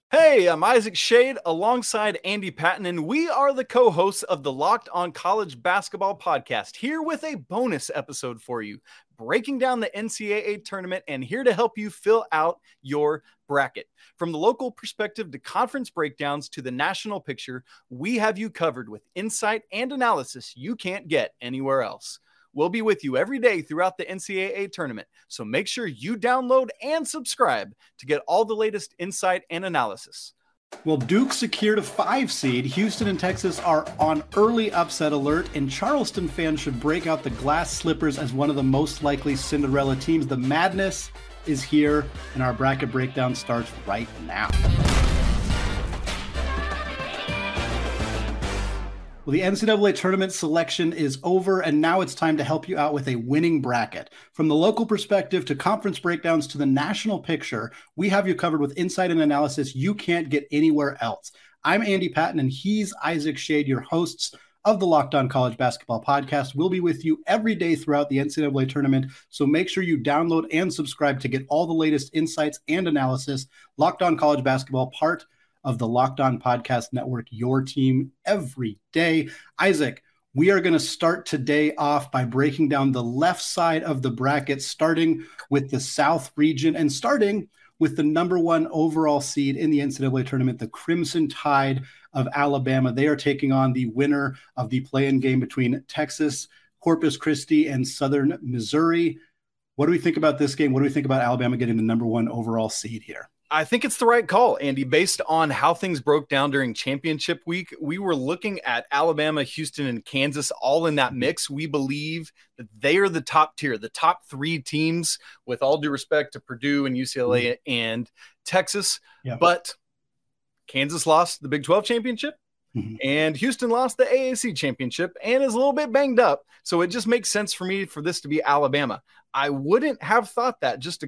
Hey, I'm Isaac Shade alongside Andy Patton, and we are the co hosts of the Locked On College Basketball Podcast, here with a bonus episode for you, breaking down the NCAA tournament and here to help you fill out your bracket. From the local perspective to conference breakdowns to the national picture, we have you covered with insight and analysis you can't get anywhere else. We'll be with you every day throughout the NCAA tournament, so make sure you download and subscribe to get all the latest insight and analysis. Well, Duke secured a 5 seed. Houston and Texas are on early upset alert, and Charleston fans should break out the glass slippers as one of the most likely Cinderella teams. The madness is here, and our bracket breakdown starts right now. Well, the NCAA tournament selection is over, and now it's time to help you out with a winning bracket. From the local perspective to conference breakdowns to the national picture, we have you covered with insight and analysis you can't get anywhere else. I'm Andy Patton, and he's Isaac Shade, your hosts of the Locked On College Basketball Podcast. We'll be with you every day throughout the NCAA tournament, so make sure you download and subscribe to get all the latest insights and analysis. Locked On College Basketball, part of the Locked On Podcast Network, your team every day. Isaac, we are going to start today off by breaking down the left side of the bracket, starting with the South region and starting with the number one overall seed in the NCAA tournament, the Crimson Tide of Alabama. They are taking on the winner of the play-in game between Texas, Corpus Christi, and Southern Missouri. What do we think about this game? What do we think about Alabama getting the number one overall seed here? I think it's the right call, Andy. Based on how things broke down during championship week, we were looking at Alabama, Houston, and Kansas all in that mix. We believe that they are the top tier, the top three teams, with all due respect to Purdue and UCLA and Texas. Yeah. But Kansas lost the Big 12 championship, and Houston lost the AAC championship and is a little bit banged up. So it just makes sense for me for this to be Alabama. I wouldn't have thought that just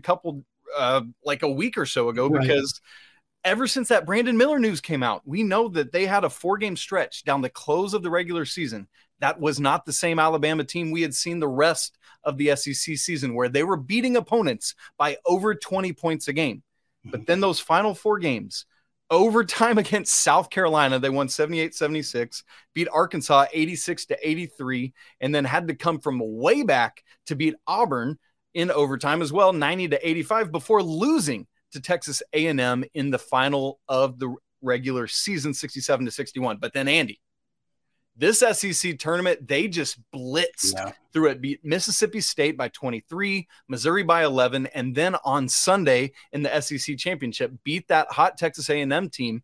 like a week or so ago, because ever since that Brandon Miller news came out, we know that they had a 4-game stretch down the close of the regular season. That was not the same Alabama team we had seen the rest of the SEC season, where they were beating opponents by over 20 points a game. But then those final 4 games, overtime against South Carolina, they won 78-76, beat Arkansas 86-83, and then had to come from way back to beat Auburn in overtime as well, 90-85, before losing to Texas A&M in the final of the regular season, 67-61. But then, Andy, this SEC tournament, they just blitzed through it, beat Mississippi State by 23, Missouri by 11, and then on Sunday in the SEC championship, beat that hot Texas A&M team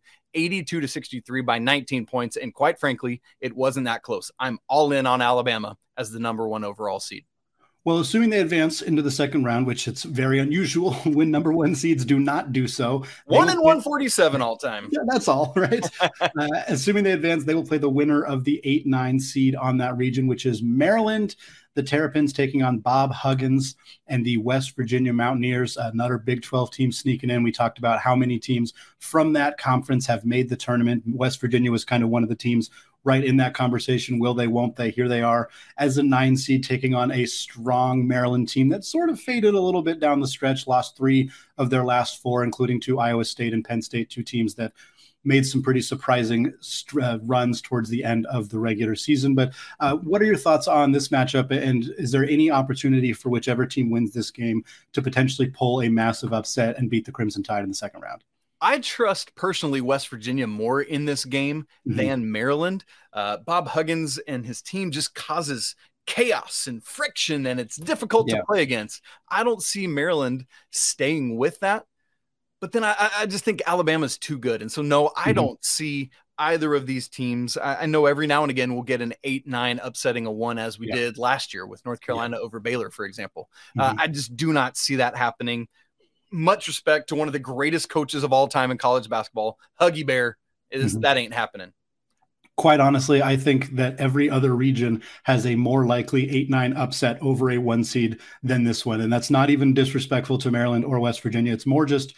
82-63 by 19 points. And quite frankly, it wasn't that close. I'm all in on Alabama as the number one overall seed. Well, assuming they advance into the second round, which it's very unusual when number one seeds do not do so. 1-147 all time. Yeah, that's all, right? Assuming they advance, they will play the winner of the 8-9 seed on that region, which is Maryland. The Terrapins taking on Bob Huggins and the West Virginia Mountaineers, another Big 12 team sneaking in. We talked about how many teams from that conference have made the tournament. West Virginia was kind of one of the teams right in that conversation. Will they, won't they? Here they are as a 9 seed taking on a strong Maryland team that sort of faded a little bit down the stretch, lost 3 of their last 4, including to Iowa State and Penn State, 2 teams that made some pretty surprising runs towards the end of the regular season. But what are your thoughts on this matchup? And is there any opportunity for whichever team wins this game to potentially pull a massive upset and beat the Crimson Tide in the second round? I trust personally West Virginia more in this game than Maryland. Bob Huggins and his team just causes chaos and friction, and it's difficult to play against. I don't see Maryland staying with that. But then I just think Alabama's too good. And so, no, I don't see either of these teams. I know every now and again we'll get an 8-9 upsetting a 1, as we did last year with North Carolina over Baylor, for example. I just do not see that happening. Much respect to one of the greatest coaches of all time in college basketball, Huggy Bear. That ain't happening. Quite honestly, I think that every other region has a more likely 8-9 upset over a 1 seed than this one. And that's not even disrespectful to Maryland or West Virginia. It's more just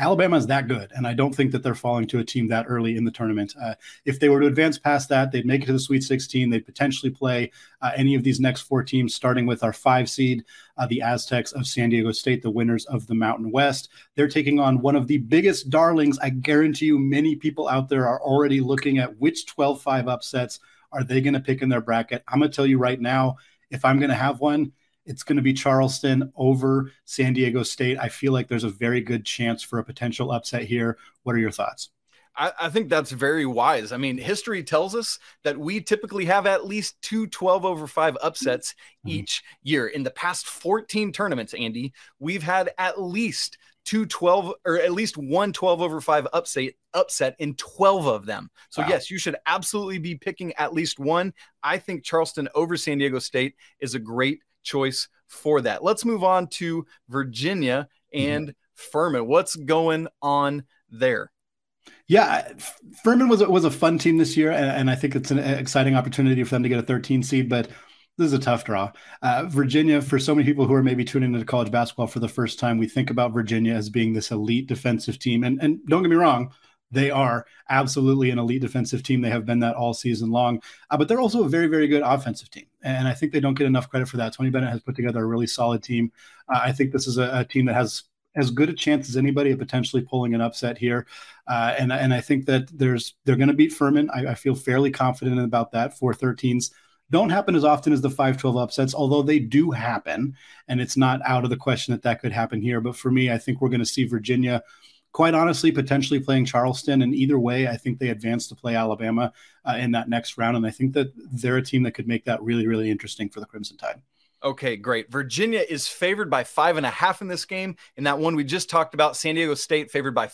Alabama is that good, and I don't think that they're falling to a team that early in the tournament. If they were to advance past that, they'd make it to the Sweet 16. They'd potentially play any of these next 4 teams, starting with our 5 seed, the Aztecs of San Diego State, the winners of the Mountain West. They're taking on one of the biggest darlings. I guarantee you many people out there are already looking at which 12-5 upsets are they going to pick in their bracket. I'm going to tell you right now, if I'm going to have one, it's going to be Charleston over San Diego State. I feel like there's a very good chance for a potential upset here. What are your thoughts? I think that's very wise. I mean, history tells us that we typically have at least 2 12-over-5 upsets each year. In the past 14 tournaments, Andy, we've had at least 1 12-over-5 upset in 12 of them. So yes, you should absolutely be picking at least one. I think Charleston over San Diego State is a great choice for that. Let's move on to Virginia and Furman. What's going on there? Yeah, Furman was a fun team this year, and I think it's an exciting opportunity for them to get a 13 seed, but this is a tough draw. Virginia, for so many people who are maybe tuning into college basketball for the first time, we think about Virginia as being this elite defensive team. And don't get me wrong, they are absolutely an elite defensive team. They have been that all season long, but they're also a very, very good offensive team. And I think they don't get enough credit for that. Tony Bennett has put together a really solid team. I think this is a team that has as good a chance as anybody of potentially pulling an upset here. And I think that they're going to beat Furman. I feel fairly confident about that. 4-13s don't happen as often as the 5-12 upsets, although they do happen. And it's not out of the question that could happen here. But for me, I think we're going to see Virginia, quite honestly, potentially playing Charleston. And either way, I think they advance to play Alabama in that next round. And I think that they're a team that could make that really, really interesting for the Crimson Tide. Okay, great. Virginia is favored by 5.5 in this game. In that one we just talked about, San Diego State favored by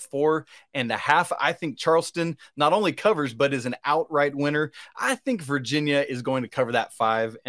4.5. I think Charleston not only covers, but is an outright winner. I think Virginia is going to cover that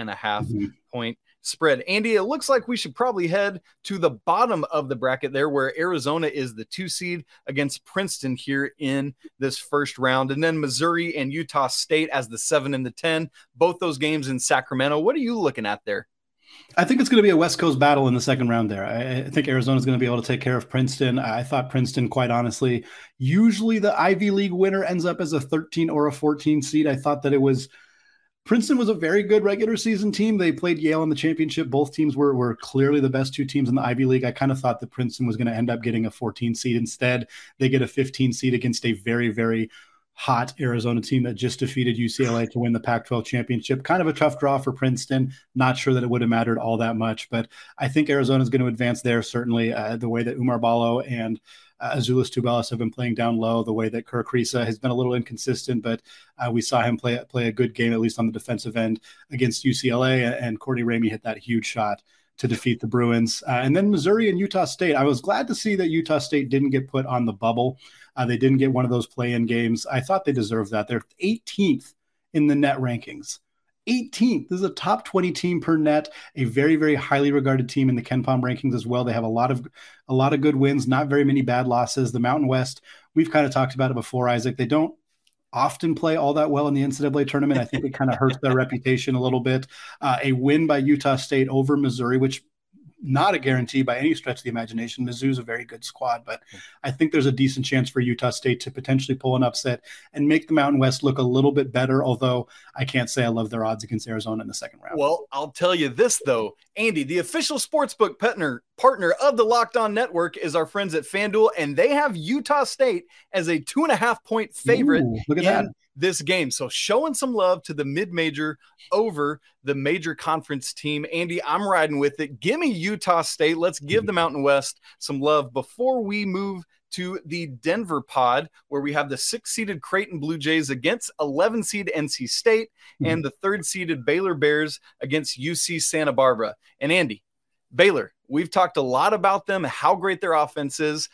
5.5 point spread. Andy, it looks like we should probably head to the bottom of the bracket there, where Arizona is the 2 seed against Princeton here in this first round. And then Missouri and Utah State as the 7 and the 10, both those games in Sacramento. What are you looking at there? I think it's going to be a West Coast battle in the second round there. I think Arizona is going to be able to take care of Princeton. I thought Princeton, quite honestly, usually the Ivy League winner ends up as a 13 or a 14 seed. I thought that Princeton was a very good regular season team. They played Yale in the championship. Both teams were clearly the best 2 teams in the Ivy League. I kind of thought that Princeton was going to end up getting a 14 seed. Instead, they get a 15 seed against a very, very hot Arizona team that just defeated UCLA to win the Pac-12 championship. Kind of a tough draw for Princeton. Not sure that it would have mattered all that much, but I think Arizona is going to advance there. Certainly the way that Umar Ballo and Azuolas Tubelis have been playing down low, the way that Kerr Kriisa has been a little inconsistent, but we saw him play a good game, at least on the defensive end against UCLA, and Courtney Ramey hit that huge shot to defeat the Bruins. And then Missouri and Utah State. I was glad to see that Utah State didn't get put on the bubble. They didn't get one of those play-in games. I thought they deserved that. They're 18th in the net rankings. 18th. This is a top 20 team per net, a very, very highly regarded team in the KenPom rankings as well. They have a lot of good wins, not very many bad losses. The Mountain West, we've kind of talked about it before, Isaac. They don't often play all that well in the NCAA tournament. I think it kind of hurts their reputation a little bit. A win by Utah State over Missouri, which not a guarantee by any stretch of the imagination. Mizzou's a very good squad, but I think there's a decent chance for Utah State to potentially pull an upset and make the Mountain West look a little bit better, although I can't say I love their odds against Arizona in the second round. Well, I'll tell you this, though. Andy, the official sportsbook partner of the Locked On Network is our friends at FanDuel, and they have Utah State as a 2.5 point favorite in this game. So showing some love to the mid-major over the major conference team. Andy, I'm riding with it. Give me Utah State. Let's give the Mountain West some love before we move to the Denver pod, where we have the 6-seeded Creighton Blue Jays against 11-seed NC State and the 3rd-seeded Baylor Bears against UC Santa Barbara. And Andy, Baylor, we've talked a lot about them, how great their offense is.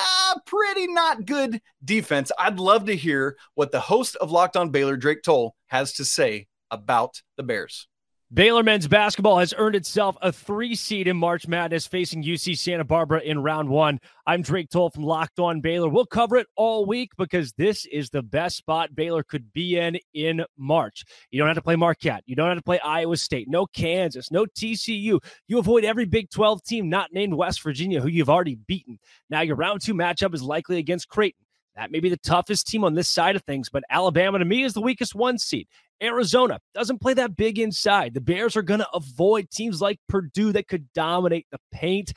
Pretty not good defense. I'd love to hear what the host of Locked On Baylor, Drake Toll, has to say about the Bears. Baylor men's basketball has earned itself a 3 seed in March Madness, facing UC Santa Barbara in round 1. I'm Drake Toll from Locked On Baylor. We'll cover it all week because this is the best spot Baylor could be in March. You don't have to play Marquette. You don't have to play Iowa State. No Kansas. No TCU. You avoid every Big 12 team not named West Virginia, who you've already beaten. Now your round 2 matchup is likely against Creighton. That may be the toughest team on this side of things, but Alabama, to me, is the weakest 1 seed. Arizona doesn't play that big inside. The Bears are going to avoid teams like Purdue that could dominate the paint.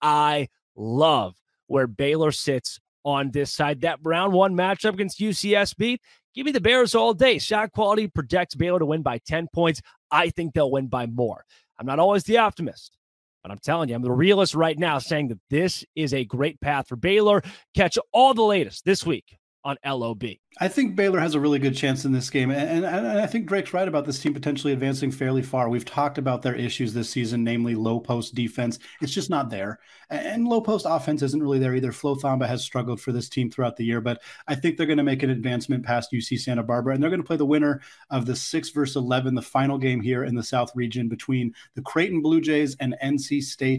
I love where Baylor sits on this side. That round 1 matchup against UCSB, give me the Bears all day. Shot quality projects Baylor to win by 10 points. I think they'll win by more. I'm not always the optimist, but I'm telling you, I'm the realist right now, saying that this is a great path for Baylor. Catch all the latest this week on LOB. I think Baylor has a really good chance in this game. And I think Drake's right about this team potentially advancing fairly far. We've talked about their issues this season, namely low post defense. It's just not there. And low post offense isn't really there either. Flo Thamba has struggled for this team throughout the year, but I think they're going to make an advancement past UC Santa Barbara, and they're going to play the winner of the 6 versus 11, the final game here in the South region between the Creighton Blue Jays and NC State.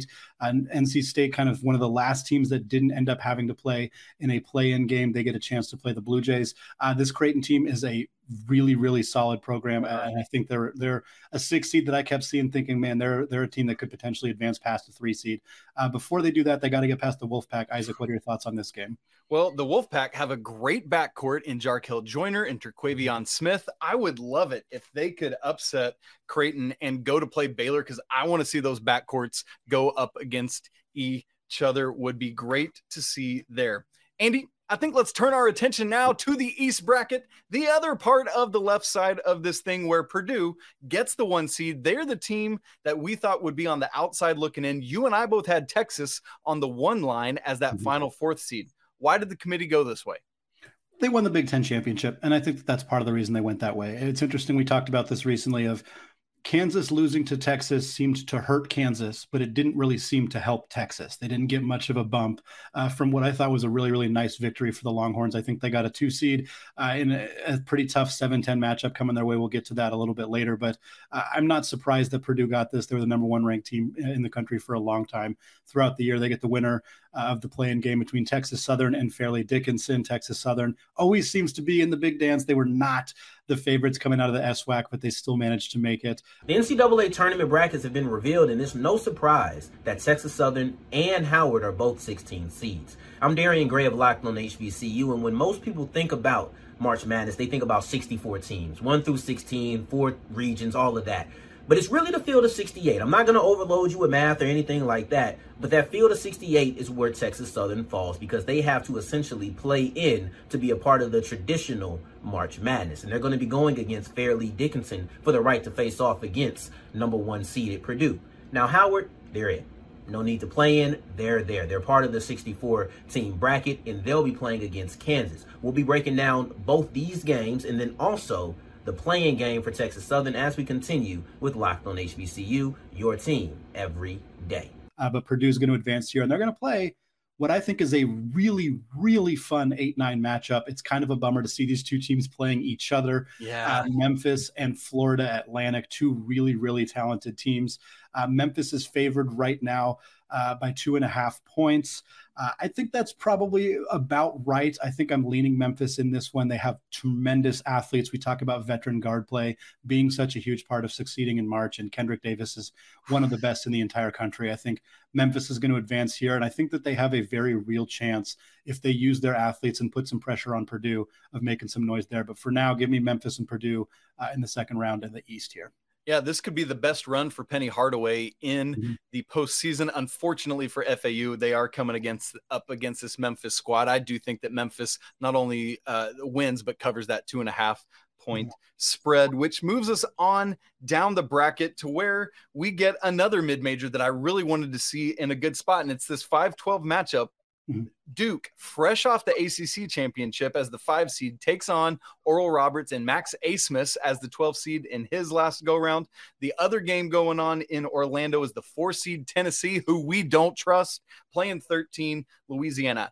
NC State, kind of one of the last teams that didn't end up having to play in a play-in game. They get a chance to play the Blue Jays. This Creighton team is a really, really solid program, and I think they're a 6 seed that I kept seeing, thinking, man, they're a team that could potentially advance past a 3 seed. Before they do that, they got to get past the Wolfpack. Isaac, what are your thoughts on this game? Well, the Wolfpack have a great backcourt in Jarkel Joyner and Terquavion Smith. I would love it if they could upset Creighton and go to play Baylor, because I want to see those backcourts go up against each other. Would be great to see there. Andy, I think let's turn our attention now to the East bracket, the other part of the left side of this thing where Purdue gets the 1 seed. They're the team that we thought would be on the outside looking in. You and I both had Texas on the 1 line as that final 4th seed. Why did the committee go this way? They won the Big Ten championship, and I think that's part of the reason they went that way. It's interesting. We talked about this recently of Kansas losing to Texas seemed to hurt Kansas, but it didn't really seem to help Texas. They didn't get much of a bump from what I thought was a really, really nice victory for the Longhorns. I think they got a 2 seed in a pretty tough 7-10 matchup coming their way. We'll get to that a little bit later, but I'm not surprised that Purdue got this. They were the number 1 ranked team in the country for a long time. Throughout the year, they get the winner of the play-in game between Texas Southern and Fairleigh Dickinson. Texas Southern always seems to be in the big dance. They were not the favorites coming out of the SWAC, but they still managed to make it. The NCAA tournament brackets have been revealed, and it's no surprise that Texas Southern and Howard are both 16 seeds. I'm Darian Gray of Locked On HBCU, and when most people think about March Madness, they think about 64 teams, 1 through 16, 4 regions, all of that. But it's really the field of 68. I'm not going to overload you with math or anything like that, but that field of 68 is where Texas Southern falls, because they have to essentially play in to be a part of the traditional March Madness. And they're going to be going against Fairleigh Dickinson for the right to face off against number 1 seeded Purdue. Now, Howard, they're in. No need to play in. They're there. They're part of the 64-team bracket, and they'll be playing against Kansas. We'll be breaking down both these games and then also the play-in game for Texas Southern as we continue with Locked On HBCU, your team every day. But Purdue's going to advance here, and they're going to play what I think is a really, really fun 8-9 matchup. It's kind of a bummer to see these 2 teams playing each other. Yeah. Memphis and Florida Atlantic, 2 really, really talented teams. Memphis is favored right now by 2.5 points. I think that's probably about right. I think I'm leaning Memphis in this one. They have tremendous athletes. We talk about veteran guard play being such a huge part of succeeding in March, and Kendrick Davis is one of the best in the entire country. I think Memphis is going to advance here, and I think that they have a very real chance if they use their athletes and put some pressure on Purdue of making some noise there. But for now, give me Memphis and Purdue in the second round in the East here. Yeah, this could be the best run for Penny Hardaway in the postseason. Unfortunately for FAU, they are coming up against this Memphis squad. I do think that Memphis not only wins, but covers that 2.5 point spread, which moves us on down the bracket to where we get another mid-major that I really wanted to see in a good spot. And it's this 5-12 matchup. Duke, fresh off the ACC championship as the 5 seed, takes on Oral Roberts and Max Abmas as the 12 seed in his last go-round. The other game going on in Orlando is the 4 seed Tennessee, who we don't trust, playing 13 Louisiana.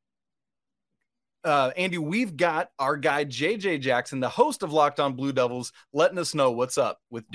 Andy, we've got our guy JJ Jackson, the host of Locked On Blue Devils, letting us know what's up with Duke.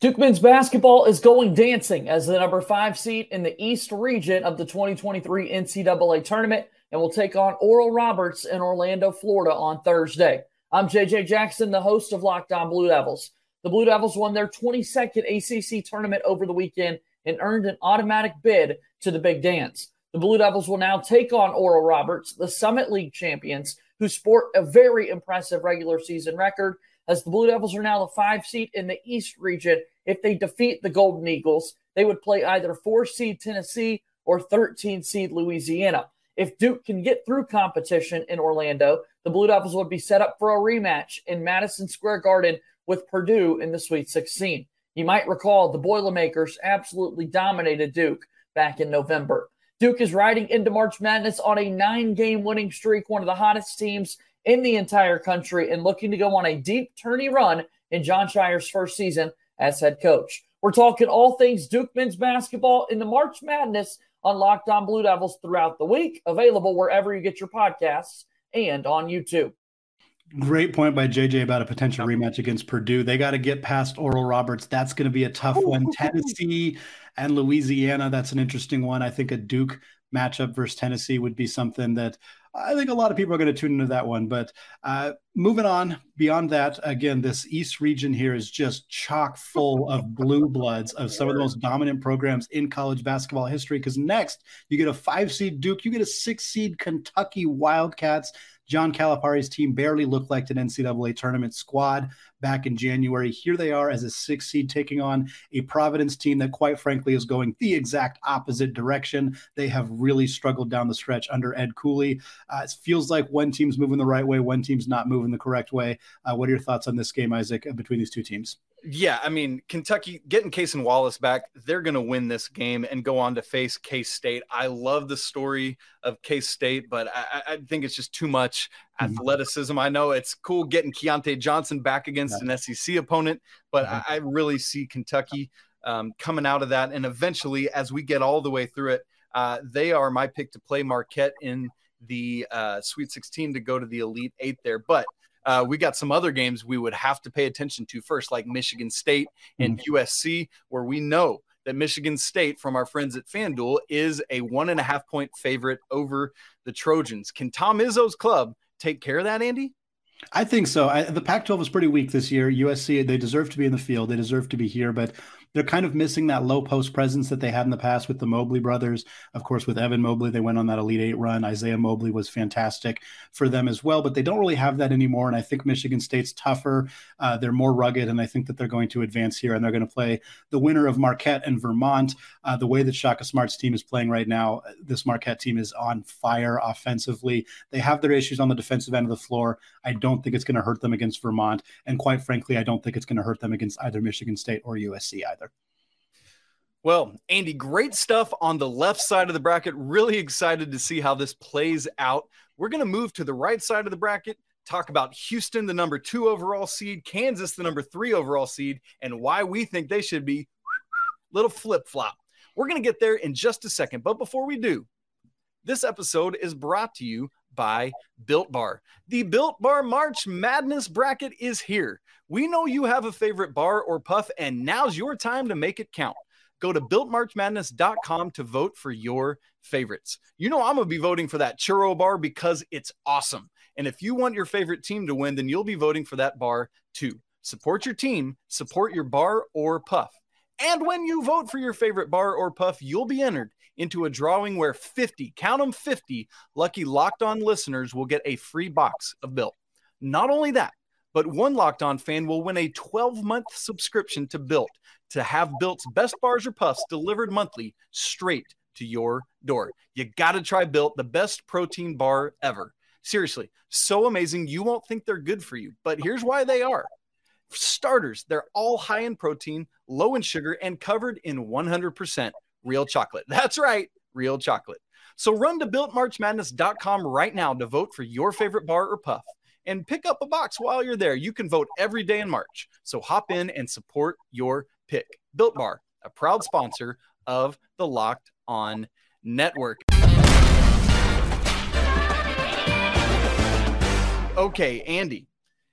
Duke men's basketball is going dancing as the number 5 seed in the East region of the 2023 NCAA tournament and will take on Oral Roberts in Orlando, Florida on Thursday. I'm JJ Jackson, the host of Locked On Blue Devils. The Blue Devils won their 22nd ACC tournament over the weekend and earned an automatic bid to the Big Dance. The Blue Devils will now take on Oral Roberts, the Summit League champions, who sport a very impressive regular season record, as the Blue Devils are now the 5 seed in the East region. If they defeat the Golden Eagles, they would play either 4 seed Tennessee or 13 seed Louisiana. If Duke can get through competition in Orlando, the Blue Devils would be set up for a rematch in Madison Square Garden with Purdue in the Sweet 16. You might recall the Boilermakers absolutely dominated Duke back in November. Duke is riding into March Madness on a 9-game winning streak, one of the hottest teams in the entire country, and looking to go on a deep tourney run in Jon Scheyer's first season as head coach. We're talking all things Duke men's basketball in the March Madness on Locked On Blue Devils throughout the week, available wherever you get your podcasts and on YouTube. Great point by JJ about a potential rematch against Purdue. They got to get past Oral Roberts. That's going to be a tough one. Tennessee and Louisiana, that's an interesting one. I think a Duke matchup versus Tennessee would be something that I think a lot of people are going to tune into that one. But moving on beyond that, again, this East region here is just chock full of blue bloods of some of the most dominant programs in college basketball history. Because next, you get a 5-seed Duke, you get a 6-seed Kentucky Wildcats. John Calipari's team barely looked like an NCAA tournament squad back in January. Here they are as a 6 seed taking on a Providence team that, quite frankly, is going the exact opposite direction. They have really struggled down the stretch under Ed Cooley. It feels like one team's moving the right way, one team's not moving the correct way. What are your thoughts on this game, Isaac, between these two teams? Yeah, I mean, Kentucky getting Case and Wallace back, they're going to win this game and go on to face K-State. I love the story of K-State, but I think it's just too much athleticism. I know it's cool getting Keontae Johnson back against an SEC opponent, but I really see Kentucky coming out of that. And eventually, as we get all the way through it, they are my pick to play Marquette in the Sweet 16 to go to the Elite 8 there. But we got some other games we would have to pay attention to first, like Michigan State and USC, where we know that Michigan State, from our friends at FanDuel, is a 1.5-point favorite over the Trojans. Can Tom Izzo's club take care of that, Andy? I think so. The Pac-12 was pretty weak this year. USC, they deserve to be in the field. They deserve to be here, but they're kind of missing that low post presence that they had in the past with the Mobley brothers. Of course, with Evan Mobley, they went on that Elite 8 run. Isaiah Mobley was fantastic for them as well, but they don't really have that anymore. And I think Michigan State's tougher. They're more rugged, and I think that they're going to advance here, and they're going to play the winner of Marquette and Vermont. The way that Shaka Smart's team is playing right now, this Marquette team is on fire offensively. They have their issues on the defensive end of the floor. I don't think it's going to hurt them against Vermont. And quite frankly, I don't think it's going to hurt them against either Michigan State or USC either. Well, Andy, great stuff on the left side of the bracket. Really excited to see how this plays out. We're going to move to the right side of the bracket, talk about Houston, the number 2 overall seed, Kansas, the number 3 overall seed, and why we think they should be little flip-flop. We're going to get there in just a second. But before we do, this episode is brought to you by Built Bar. The Built Bar March Madness bracket is here. We know you have a favorite bar or puff, and now's your time to make it count. Go to BuiltMarchMadness.com to vote for your favorites. You know I'm going to be voting for that churro bar because it's awesome. And if you want your favorite team to win, then you'll be voting for that bar too. Support your team, support your bar or puff. And when you vote for your favorite bar or puff, you'll be entered into a drawing where 50, count them 50, lucky Locked On listeners will get a free box of Built. Not only that, but one Locked On fan will win a 12-month subscription to Built to have Built's best bars or puffs delivered monthly straight to your door. You got to try Built, the best protein bar ever. Seriously, so amazing you won't think they're good for you, but here's why they are. For starters, they're all high in protein, low in sugar, and covered in 100% real chocolate. That's right, real chocolate. So run to BuiltMarchMadness.com right now to vote for your favorite bar or puff. And pick up a box while you're there. You can vote every day in March. So hop in and support your pick. Built Bar, a proud sponsor of the Locked On Network. Okay, Andy,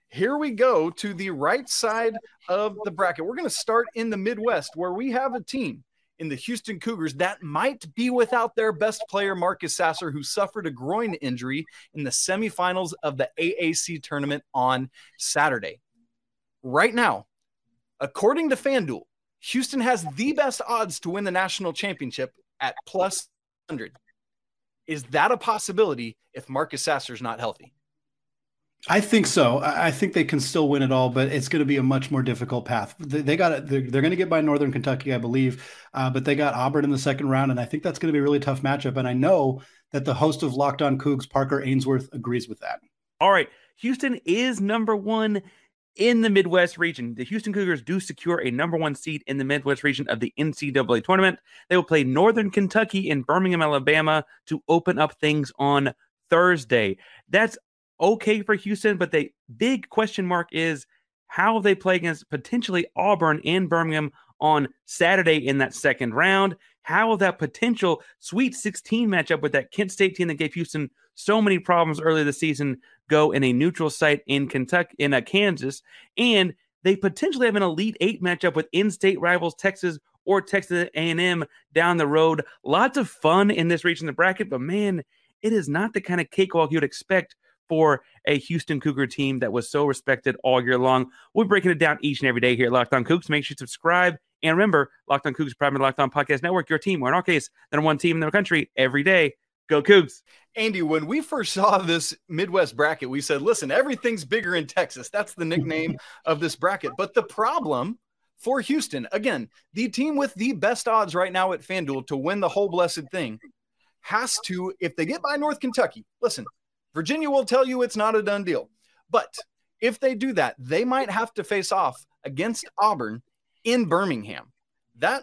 Here we go to the right side of the bracket. We're going to start in the Midwest, where we have a team in the Houston Cougars that might be without their best player, Marcus Sasser, who suffered a groin injury in the semifinals of the AAC tournament on Saturday. Right now, according to FanDuel, Houston has the best odds to win the national championship at plus 100. Is that a possibility if Marcus Sasser's not healthy? I think so. I think they can still win it all, but it's going to be a much more difficult path. They got it. They're going to get by Northern Kentucky, I believe, but they got Auburn in the second round, and I think that's going to be a really tough matchup. And I know that the host of Locked On Cougs, Parker Ainsworth, agrees with that. All right, Houston is number one in the Midwest region. The Houston Cougars do secure a number one seed in the Midwest region of the NCAA tournament. They will play Northern Kentucky in Birmingham, Alabama to open up things on Thursday. That's okay for Houston, but the big question mark is how they play against potentially Auburn in Birmingham on Saturday in that second round. How will that potential Sweet 16 matchup with that Kent State team that gave Houston so many problems earlier this season go in a neutral site in Kentucky, in Kansas? And they potentially have an Elite Eight matchup with in-state rivals Texas or Texas A&M down the road. Lots of fun in this region of the bracket, but man, it is not the kind of cakewalk you'd expect for a Houston Cougar team that was so respected all year long. We're breaking it down each and every day here at Locked On Cougs. Make sure you subscribe. And remember, Locked On Cougs, proud of the Locked On Podcast Network, your team, or in our case, the number one team in the country every day. Go Cougs. Andy, when we first saw this Midwest bracket, we said, listen, everything's bigger in Texas. That's the nickname of this bracket. But the problem for Houston, again, the team with the best odds right now at FanDuel to win the whole blessed thing, has to, if they get by North Kentucky, listen, Virginia will tell you it's not a done deal. But if they do that, they might have to face off against Auburn in Birmingham. That,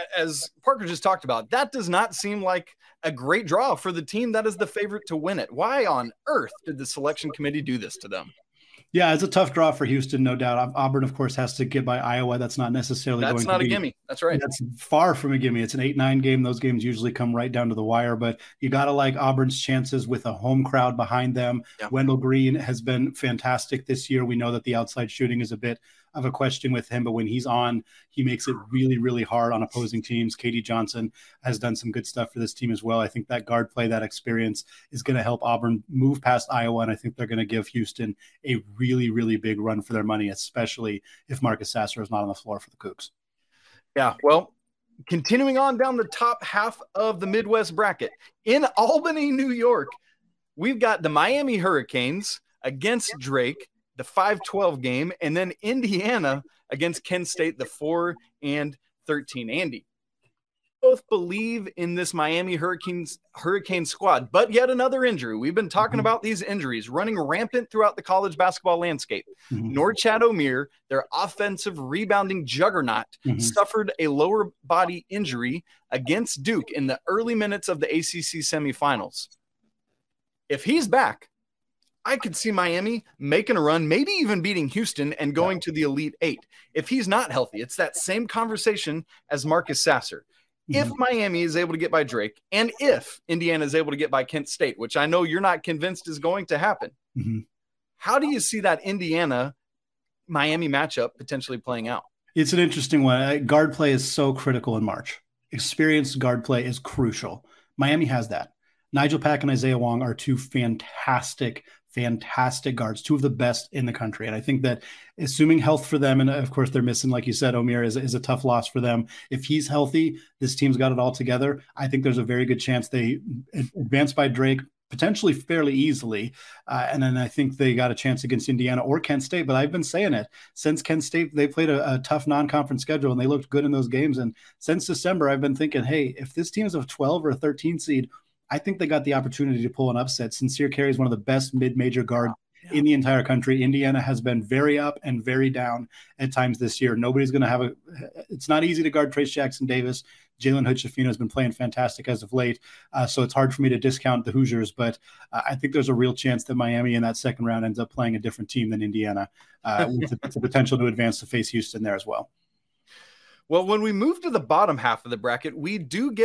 as Parker just talked about, that does not seem like a great draw for the team that is the favorite to win it. Why on earth did the selection committee do this to them? Yeah, it's a tough draw for Houston, no doubt. Auburn, of course, has to get by Iowa. That's not necessarily That's going not to be a gimme. That's right. That's far from a gimme. It's an 8-9 game. Those games usually come right down to the wire, but you got to like Auburn's chances with a home crowd behind them. Yeah. Wendell Green has been fantastic this year. We know that the outside shooting is a bit of a question with him, but when he's on, he makes it really, really hard on opposing teams. Katie Johnson has done some good stuff for this team as well. I think that guard play, that experience is going to help Auburn move past Iowa, and I think they're going to give Houston a really, really big run for their money, especially if Marcus Sasser is not on the floor for the Cougs. Yeah, well, continuing on down the top half of the Midwest bracket, in Albany, New York, we've got the Miami Hurricanes against Drake, the 5-12 game, and then Indiana against Kent State, the 4-13. Andy, both believe in this Miami Hurricane squad, but yet another injury. We've been talking about these injuries running rampant throughout the college basketball landscape. Norchad Omier, their offensive rebounding juggernaut, suffered a lower body injury against Duke in the early minutes of the ACC semifinals. If he's back, I could see Miami making a run, maybe even beating Houston and going to the Elite Eight. If he's not healthy, it's that same conversation as Marcus Sasser. If Miami is able to get by Drake, and if Indiana is able to get by Kent State, which I know you're not convinced is going to happen, how do you see that Indiana-Miami matchup potentially playing out? It's an interesting one. Guard play is so critical in March. Experienced guard play is crucial. Miami has that. Nigel Pack and Isaiah Wong are two fantastic guards, two of the best in the country. And I think that assuming health for them, and of course they're missing, like you said, Omier is a tough loss for them. If he's healthy, this team's got it all together. I think there's a very good chance they advance by Drake, potentially fairly easily. And then I think they got a chance against Indiana or Kent State, but I've been saying it since Kent State, they played a tough non-conference schedule and they looked good in those games. And since December, I've been thinking, hey, if this team is a 12 or a 13 seed, I think they got the opportunity to pull an upset. Sincere Carey is one of the best mid-major guards in the entire country. Indiana has been very up and very down at times this year. Nobody's going to it's not easy to guard Trace Jackson Davis. Jalen Hood-Schifino has been playing fantastic as of late. So it's hard for me to discount the Hoosiers, but I think there's a real chance that Miami in that second round ends up playing a different team than Indiana with the potential to advance to face Houston there as well. Well, when we move to the bottom half of the bracket, we do get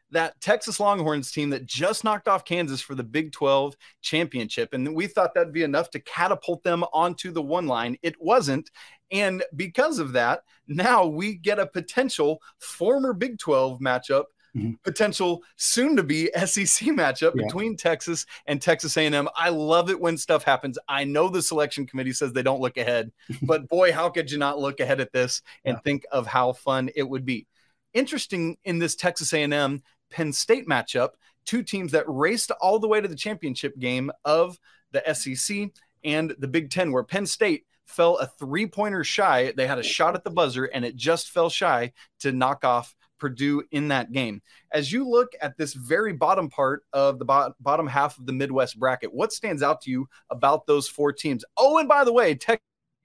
that Texas Longhorns team that just knocked off Kansas for the Big 12 championship. And we thought that'd be enough to catapult them onto the one line. It wasn't. And because of that, now we get a potential former Big 12 matchup, potential soon to be SEC matchup between Texas and Texas A&M. I love it when stuff happens. I know the selection committee says they don't look ahead, but boy, how could you not look ahead at this and think of how fun it would be? Interesting in this Texas A&M Penn State matchup, two teams that raced all the way to the championship game of the SEC and the Big Ten, where Penn State fell a three-pointer shy. They had a shot at the buzzer, and it just fell shy to knock off Purdue in that game. As you look at this very bottom part of the bottom half of the Midwest bracket, what stands out to you about those four teams? Oh, and by the way, Texas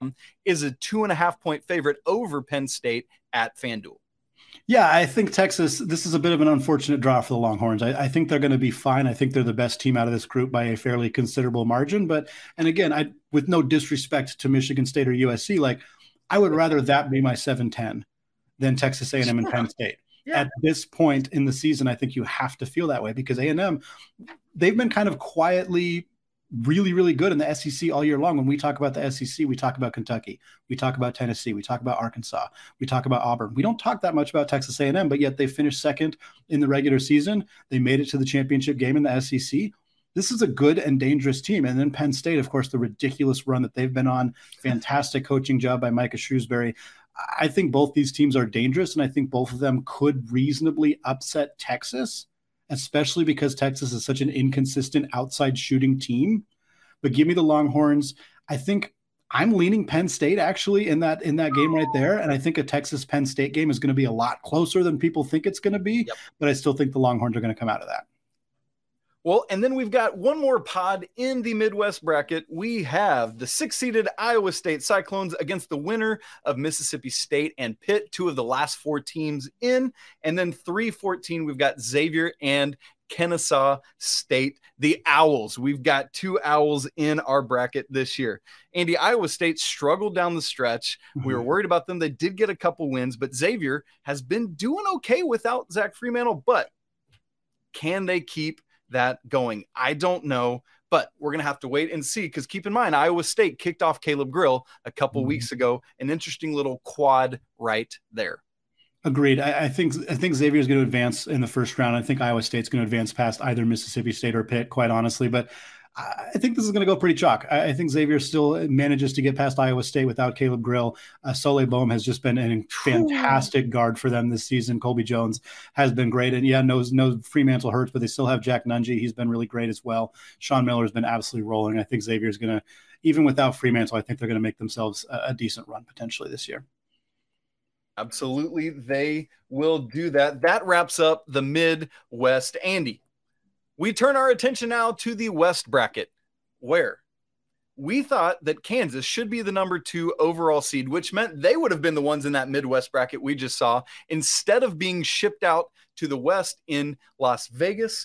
is a 2.5-point favorite over Penn State at FanDuel. Yeah, I think Texas, this is a bit of an unfortunate draw for the Longhorns. I think they're going to be fine. I think they're the best team out of this group by a fairly considerable margin. But, and again, with no disrespect to Michigan State or USC, like I would rather that be my 7-10 than Texas A&M and Penn State. Yeah. At this point in the season, I think you have to feel that way because A&M, they've been kind of quietly really, really good in the SEC all year long. When we talk about the SEC, we talk about Kentucky, we talk about Tennessee, we talk about Arkansas, we talk about Auburn. We don't talk that much about Texas A&M, but yet they finished second in the regular season. They made it to the championship game in the SEC. This is a good and dangerous team. And then Penn State, of course, the ridiculous run that they've been on. Fantastic coaching job by Micah Shrewsbury. I think both these teams are dangerous, and I think both of them could reasonably upset Texas, especially because Texas is such an inconsistent outside shooting team. But give me the Longhorns. I think I'm leaning Penn State actually in that game right there. And I think a Texas-Penn State game is going to be a lot closer than people think it's going to be. Yep. But I still think the Longhorns are going to come out of that. Well, and then we've got one more pod in the Midwest bracket. We have the 6-seeded Iowa State Cyclones against the winner of Mississippi State and Pitt, two of the last four teams in. And then 3-14, we've got Xavier and Kennesaw State, the Owls. We've got two Owls in our bracket this year. Andy, Iowa State struggled down the stretch. We were worried about them. They did get a couple wins, but Xavier has been doing okay without Zach Fremantle. But can they keep that going? I don't know, but we're going to have to wait and see, because keep in mind, Iowa State kicked off Caleb Grill a couple weeks ago. An interesting little quad right there. Agreed. I think Xavier is going to advance in the first round. I think Iowa State's going to advance past either Mississippi State or Pitt, quite honestly. But I think this is going to go pretty chalk. I think Xavier still manages to get past Iowa State without Caleb Grill. Soleil Bohm has just been a fantastic guard for them this season. Colby Jones has been great. And yeah, no Fremantle hurts, but they still have Jack Nungy. He's been really great as well. Sean Miller has been absolutely rolling. I think Xavier's going to, even without Fremantle, I think they're going to make themselves a decent run potentially this year. Absolutely, they will do that. That wraps up the Midwest. Andy, we turn our attention now to the West bracket, where we thought that Kansas should be the number 2 overall seed, which meant they would have been the ones in that Midwest bracket we just saw, instead of being shipped out to the West in Las Vegas.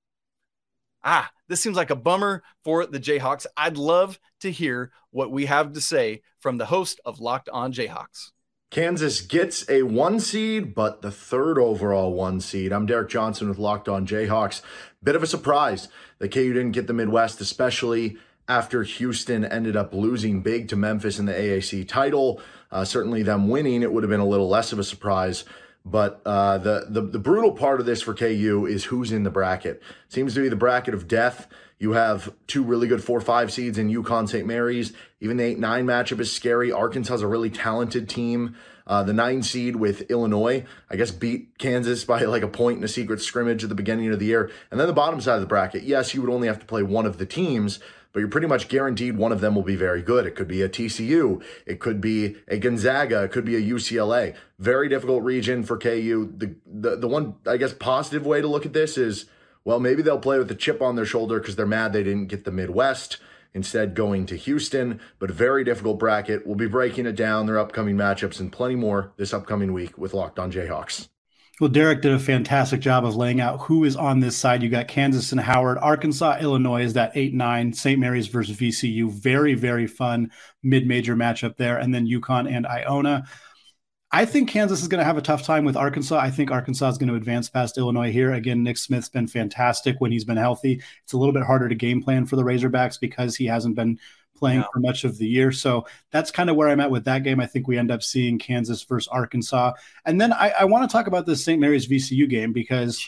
This seems like a bummer for the Jayhawks. I'd love to hear what we have to say from the host of Locked On Jayhawks. Kansas gets a 1 seed, but the 3rd overall 1 seed. I'm Derek Johnson with Locked On Jayhawks. Bit of a surprise that KU didn't get the Midwest, especially after Houston ended up losing big to Memphis in the AAC title. Certainly them winning, it would have been a little less of a surprise. But the brutal part of this for KU is who's in the bracket. Seems to be the bracket of death. You have 2 really good 4-5 seeds in UConn, St. Mary's. Even the 8-9 matchup is scary. Arkansas is a really talented team. The 9 seed with Illinois, I guess, beat Kansas by like a point in a secret scrimmage at the beginning of the year. And then the bottom side of the bracket, yes, you would only have to play one of the teams, but you're pretty much guaranteed one of them will be very good. It could be a TCU. It could be a Gonzaga. It could be a UCLA. Very difficult region for KU. The one, I guess, positive way to look at this is, well, maybe they'll play with a chip on their shoulder because they're mad they didn't get the Midwest, instead going to Houston. But a very difficult bracket. We'll be breaking it down, their upcoming matchups, and plenty more this upcoming week with Locked On Jayhawks. Well, Derek did a fantastic job of laying out who is on this side. You got Kansas and Howard. Arkansas, Illinois is that 8-9. St. Mary's versus VCU. Very, very fun mid-major matchup there. And then UConn and Iona. I think Kansas is going to have a tough time with Arkansas. I think Arkansas is going to advance past Illinois here. Again, Nick Smith's been fantastic when he's been healthy. It's a little bit harder to game plan for the Razorbacks because he hasn't been playing for much of the year. So that's kind of where I'm at with that game. I think we end up seeing Kansas versus Arkansas. And then I want to talk about this St. Mary's VCU game because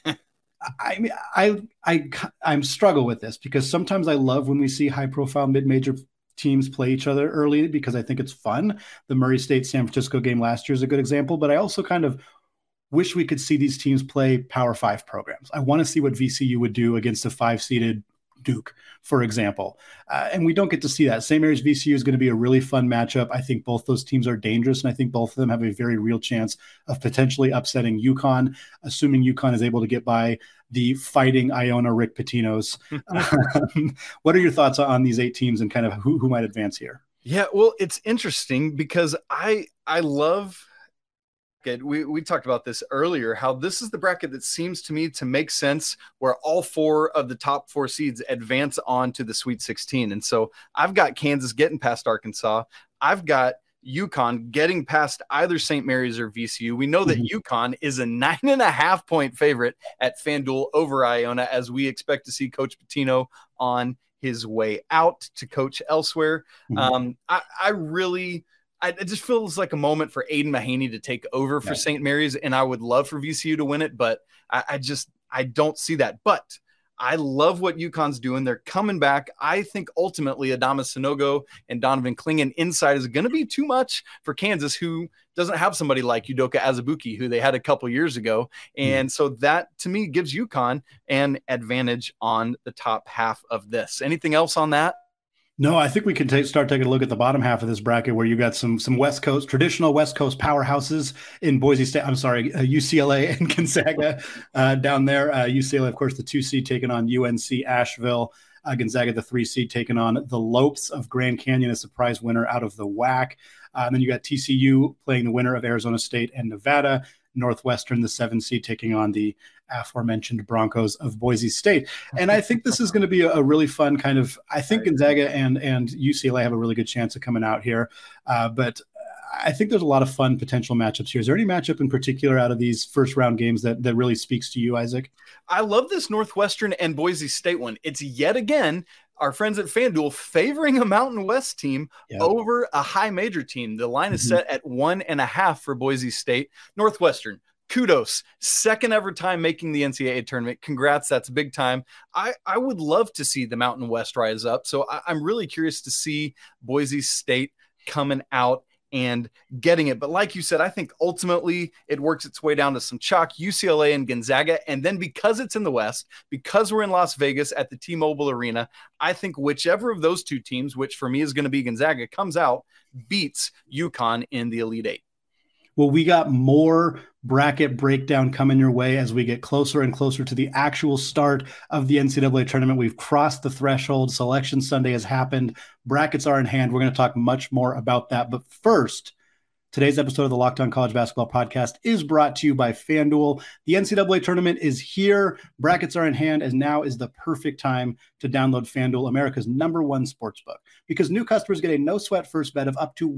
I'm struggle with this because sometimes I love when we see high profile mid-major teams play each other early because I think it's fun. The Murray State San Francisco game last year is a good example, but I also kind of wish we could see these teams play Power 5 programs. I want to see what VCU would do against a 5-seeded Duke, for example. And we don't get to see that. St. Mary's VCU is going to be a really fun matchup. I think both those teams are dangerous, and I think both of them have a very real chance of potentially upsetting UConn, assuming UConn is able to get by the fighting Iona Rick Pitinos. What are your thoughts on these 8 teams and kind of who might advance here? Yeah, well, it's interesting because I love we talked about this earlier, how this is the bracket that seems to me to make sense where all 4 of the top 4 seeds advance on to the Sweet 16. And so I've got Kansas getting past Arkansas. I've got UConn getting past either St. Mary's or VCU. We know that UConn is a 9.5-point favorite at FanDuel over Iona, as we expect to see Coach Pitino on his way out to coach elsewhere. It just feels like a moment for Aiden Mahaney to take over for St. Mary's, and I would love for VCU to win it, but I don't see that. But I love what UConn's doing. They're coming back. I think ultimately Adama Sanogo and Donovan Clingan inside is going to be too much for Kansas, who doesn't have somebody like Udoka Azubuike, who they had a couple years ago. And so that, to me, gives UConn an advantage on the top half of this. Anything else on that? No, I think we can start taking a look at the bottom half of this bracket where you got some West Coast, traditional West Coast powerhouses in Boise State. I'm sorry, UCLA and Gonzaga down there. UCLA, of course, the 2 seed taking on UNC Asheville. Gonzaga, the 3 seed taking on the Lopes of Grand Canyon, a surprise winner out of the WAC. And then you got TCU playing the winner of Arizona State and Nevada. Northwestern, the 7 seed, taking on the aforementioned Broncos of Boise State. And I think this is going to be a really fun kind of, I think Gonzaga and UCLA have a really good chance of coming out here. But I think there's a lot of fun potential matchups here. Is there any matchup in particular out of these first round games that really speaks to you, Isaac? I love this Northwestern and Boise State one. It's yet again our friends at FanDuel favoring a Mountain West team over a high major team. The line is set at 1.5 for Boise State. Northwestern, kudos. Second ever time making the NCAA tournament. Congrats. That's big time. I would love to see the Mountain West rise up. So I'm really curious to see Boise State coming out and getting it. But like you said, I think ultimately it works its way down to some chalk, UCLA and Gonzaga. And then because it's in the West, because we're in Las Vegas at the T-Mobile Arena, I think whichever of those 2 teams, which for me is going to be Gonzaga, comes out, beats UConn in the Elite 8. Well, we got more bracket breakdown coming your way as we get closer and closer to the actual start of the NCAA tournament. We've crossed the threshold. Selection Sunday has happened. Brackets are in hand. We're going to talk much more about that. But first, today's episode of the Locked On College Basketball Podcast is brought to you by FanDuel. The NCAA tournament is here. Brackets are in hand, and now is the perfect time to download FanDuel, America's #1 sportsbook, because new customers get a no-sweat first bet of up to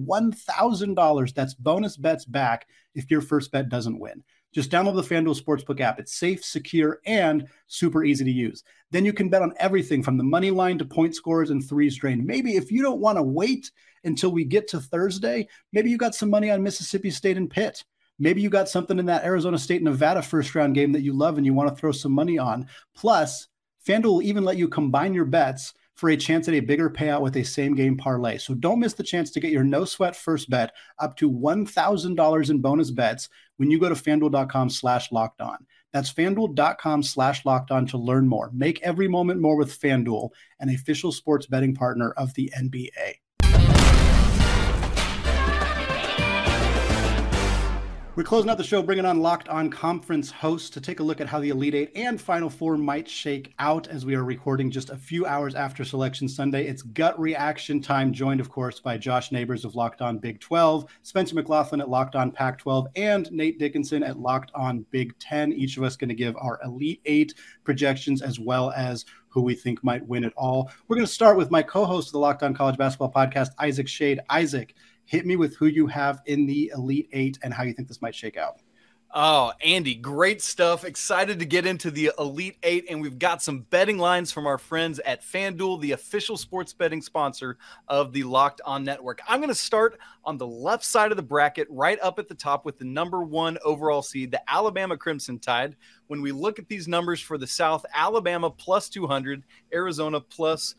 $1,000. That's bonus bets back if your first bet doesn't win. Just download the FanDuel Sportsbook app. It's safe, secure, and super easy to use. Then you can bet on everything from the money line to point scores and threes drained. Maybe if you don't want to wait until we get to Thursday, maybe you got some money on Mississippi State and Pitt. Maybe you got something in that Arizona State Nevada first round game that you love and you want to throw some money on. Plus, FanDuel will even let you combine your bets for a chance at a bigger payout with a same game parlay. So don't miss the chance to get your no sweat first bet up to $1,000 in bonus bets when you go to FanDuel.com/lockedon. That's FanDuel.com/lockedon to learn more. Make every moment more with FanDuel, an official sports betting partner of the NBA. We're closing out the show, bringing on Locked On Conference hosts to take a look at how the Elite Eight and Final Four might shake out as we are recording just a few hours after Selection Sunday. It's gut reaction time, joined, of course, by Josh Neighbors of Locked On Big 12, Spencer McLaughlin at Locked On Pac-12, and Nate Dickinson at Locked On Big 10. Each of us going to give our Elite Eight projections as well as who we think might win it all. We're going to start with my co-host of the Locked On College Basketball Podcast, Isaac Shade. Isaac, Hit me with who you have in the Elite Eight and how you think this might shake out. Oh, Andy, great stuff. Excited to get into the Elite Eight, and we've got some betting lines from our friends at FanDuel, the official sports betting sponsor of the Locked On Network. I'm going to start on the left side of the bracket, right up at the top with the number 1 overall seed, the Alabama Crimson Tide. When we look at these numbers for the South, Alabama plus 200, Arizona plus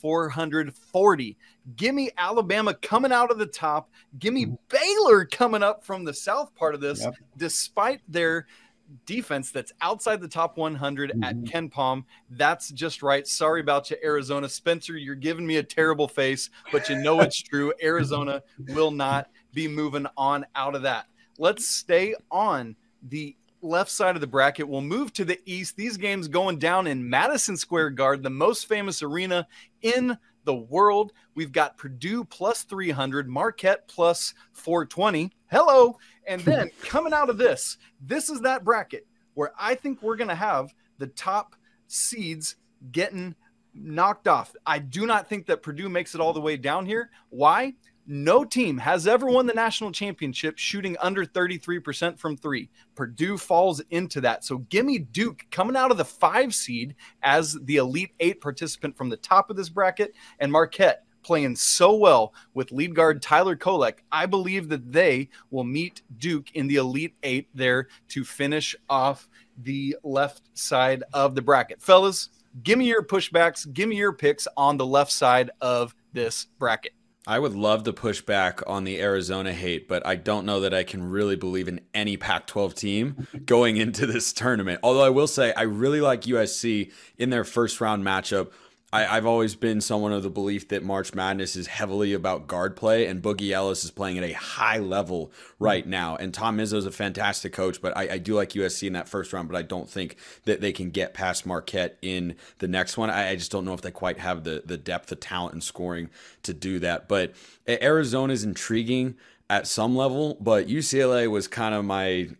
440. Give me Alabama coming out of the top. Give me Baylor coming up from the south part of this, despite their defense that's outside the top 100 at KenPom. That's just right. Sorry about you, Arizona. Spencer, you're giving me a terrible face, but you know it's true. Arizona will not be moving on out of that. Let's stay on the left side of the bracket. We'll move to the east. These games going down in Madison Square Garden, the most famous arena in the world. We've got Purdue plus 300, Marquette plus 420. Hello. And then coming out of this is that bracket where I think we're going to have the top seeds getting knocked off. I do not think that Purdue makes it all the way down here. Why? No team has ever won the national championship shooting under 33% from three. Purdue falls into that. So give me Duke coming out of the 5 seed as the Elite 8 participant from the top of this bracket, and Marquette playing so well with lead guard Tyler Kolek. I believe that they will meet Duke in the Elite 8 there to finish off the left side of the bracket. Fellas, give me your pushbacks. Give me your picks on the left side of this bracket. I would love to push back on the Arizona hate, but I don't know that I can really believe in any Pac-12 team going into this tournament. Although I will say I really like USC in their first round matchup. I've always been someone of the belief that March Madness is heavily about guard play, and Boogie Ellis is playing at a high level right now. And Tom Izzo is a fantastic coach, but I do like USC in that first round, but I don't think that they can get past Marquette in the next one. I just don't know if they quite have the depth of talent and scoring to do that. But Arizona is intriguing at some level, but UCLA was kind of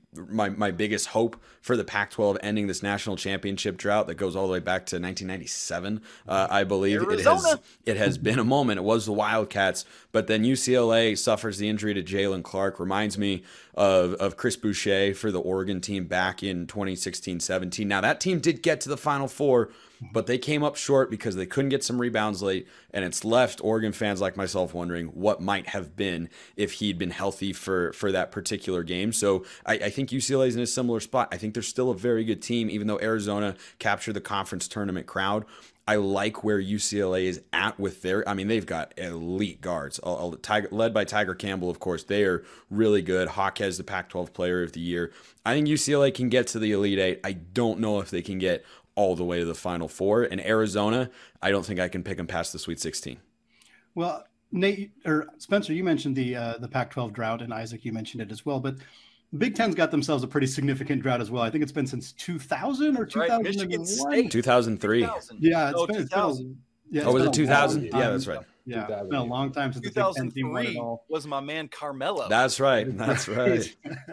my biggest hope for the Pac-12 ending this national championship drought that goes all the way back to 1997. I believe it has been a moment. It was the Wildcats, but then UCLA suffers the injury to Jalen Clark. Reminds me of Chris Boucher for the Oregon team back in 2016-17. Now that team did get to the Final Four, but they came up short because they couldn't get some rebounds late, and it's left Oregon fans like myself wondering what might have been if he'd been healthy for that particular game. So I think UCLA is in a similar spot. I think they're still a very good team, even though Arizona captured the conference tournament crowd. I like where UCLA is at with they've got elite guards, led by Tiger Campbell, of course. They are really good. Hawkes, the Pac-12 Player of the Year. I think UCLA can get to the Elite 8. I don't know if they can get all the way to the Final Four. And Arizona, I don't think I can pick them past the Sweet 16. Well, Nate or Spencer, you mentioned the Pac-12 drought, and Isaac, you mentioned it as well. But Big Ten's got themselves a pretty significant drought as well. I think it's been since 2000 or 2001. Michigan State. 2003. 2000. Yeah, it's been 2000. Was it 2000? Yeah, that's right. Yeah, it's been a long time since the Big Ten team won it 2003 all. was my man Carmelo. That's right. That's right.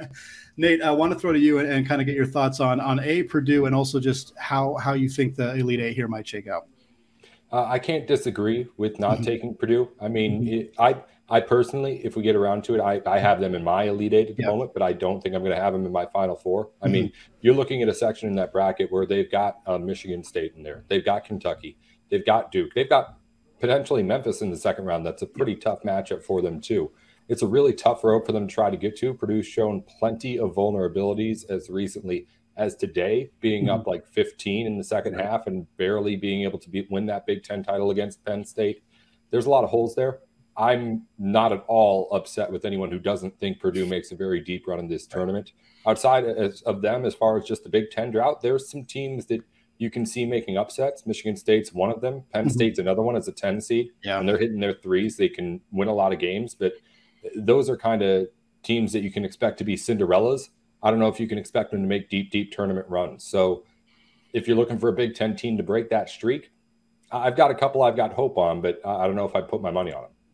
Nate, I want to throw to you and kind of get your thoughts on Purdue, and also just how you think the Elite 8 here might shake out. I can't disagree with not taking Purdue. I mean, I personally, if we get around to it, I have them in my Elite 8 at the moment, but I don't think I'm going to have them in my Final Four. I mean, you're looking at a section in that bracket where they've got Michigan State in there. They've got Kentucky. They've got Duke. They've got potentially Memphis in the second round. That's a pretty tough matchup for them, too. It's a really tough road for them to try to get to. Purdue's shown plenty of vulnerabilities as recently as today, being up like 15 in the second half and barely being able to win that Big Ten title against Penn State. There's a lot of holes there. I'm not at all upset with anyone who doesn't think Purdue makes a very deep run in this tournament. Outside of them, as far as just the Big Ten drought, there's some teams that you can see making upsets. Michigan State's one of them. Penn State's another one as a 10 seed. Yeah. And they're hitting their threes. They can win a lot of games, but those are kind of teams that you can expect to be Cinderellas. I don't know if you can expect them to make deep tournament runs. So if you're looking for a Big Ten team to break that streak, I've got a couple I've got hope on, but I don't know if I'd put my money on them.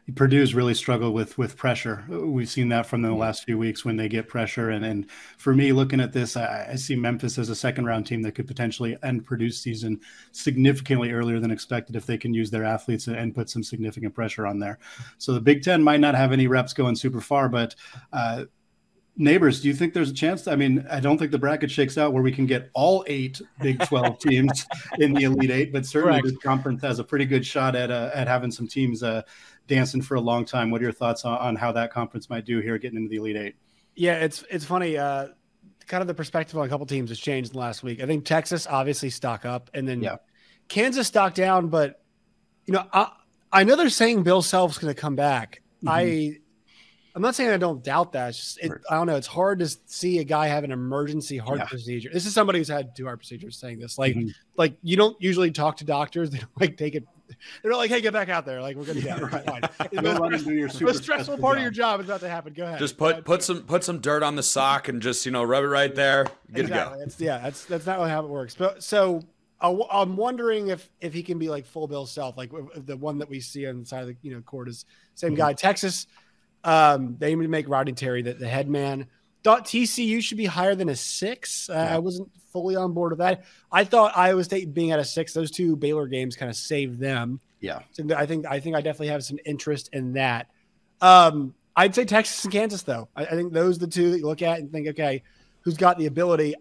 Purdue's really struggled with pressure. We've seen that from the last few weeks when they get pressure. And for me, looking at this, I see Memphis as a second-round team that could potentially end Purdue's season significantly earlier than expected if they can use their athletes and put some significant pressure on there. So the Big Ten might not have any reps going super far, but Neighbors, do you think there's a chance? I mean, I don't think the bracket shakes out where we can get all 8 Big 12 teams in the Elite Eight, but certainly this conference has a pretty good shot at having some teams dancing for a long time. What are your thoughts on how that conference might do here getting into the Elite Eight? Yeah, it's funny. Kind of the perspective on a couple teams has changed in the last week. I think Texas obviously stock up, and then Kansas stock down. But I know they're saying Bill Self's going to come back. Mm-hmm. I'm not saying I don't doubt that. It's just, I don't know. It's hard to see a guy have an emergency heart procedure. This is somebody who's had 2 heart procedures saying this. Like, like you don't usually talk to doctors. They don't like take it. They're like, hey, get back out there. Like, we're going to get fine. The stressful part of your job is about to happen. Go ahead. Just put some dirt on the sock and just, rub it right there. Good to go. That's not really how it works. But so I'm wondering if he can be like full Bill Self, like the one that we see on the side of the court is same guy. Texas. They aim to make Rodney Terry the head man. Thought TCU should be higher than a 6. I wasn't fully on board with that. I thought Iowa State being at a 6, those 2 Baylor games kind of saved them. Yeah. So I think I definitely have some interest in that. I'd say Texas and Kansas though. I think those are the 2 that you look at and think, okay, who's got the ability?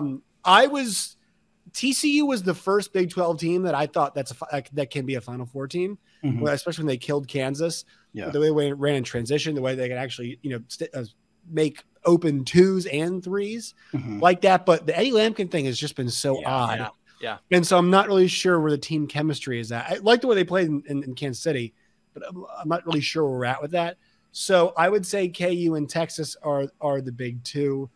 TCU was the first Big 12 team that I thought that can be a Final Four team, especially when they killed Kansas. Yeah. The way they ran in transition, the way they can actually, make open 2s and 3s like that. But the Eddie Lampkin thing has just been so odd. Yeah. And so I'm not really sure where the team chemistry is at. I like the way they played in Kansas City, but I'm not really sure where we're at with that. So I would say KU and Texas are the big 2.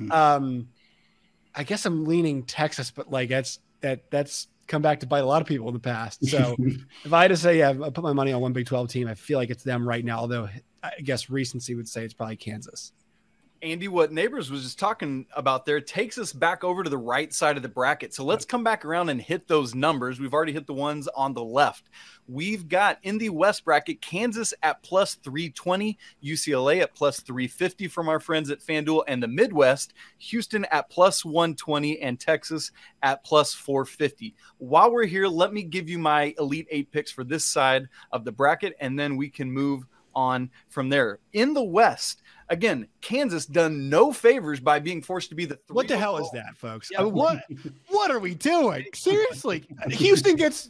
I guess I'm leaning Texas, but like that's come back to bite a lot of people in the past. So if I had to say, I put my money on one Big 12 team, I feel like it's them right now. Although I guess recency would say it's probably Kansas. Andy, what Neighbors was just talking about there takes us back over to the right side of the bracket. So let's come back around and hit those numbers. We've already hit the ones on the left. We've got in the West bracket, Kansas at plus 320, UCLA at plus 350 from our friends at FanDuel, and the Midwest, Houston at plus 120 and Texas at plus 450. While we're here, let me give you my Elite 8 picks for this side of the bracket, and then we can move on from there. In the West, again, Kansas done no favors by being forced to be the 3. What the hell is that, folks? I mean, what are we doing? Seriously, Houston gets